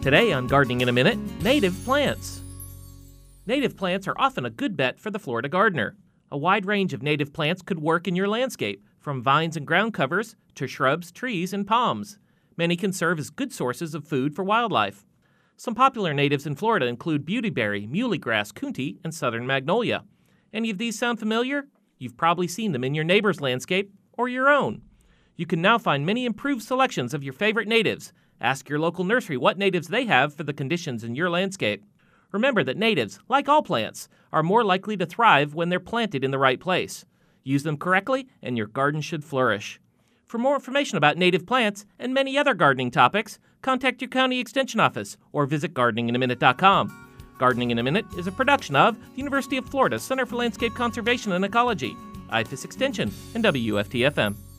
Today on Gardening in a Minute, native plants. Native plants are often a good bet for the Florida gardener. A wide range of native plants could work in your landscape, from vines and ground covers to shrubs, trees, and palms. Many can serve as good sources of food for wildlife. Some popular natives in Florida include beautyberry, muhlygrass, coontie, and southern magnolia. Any of these sound familiar? You've probably seen them in your neighbor's landscape or your own. You can now find many improved selections of your favorite natives. Ask your local nursery what natives they have for the conditions in your landscape. Remember that natives, like all plants, are more likely to thrive when they're planted in the right place. Use them correctly, and your garden should flourish. For more information about native plants and many other gardening topics, contact your county extension office or visit gardeninginaminute.com. Gardening in a Minute is a production of the University of Florida Center for Landscape Conservation and Ecology, IFAS Extension, and WFT-FM.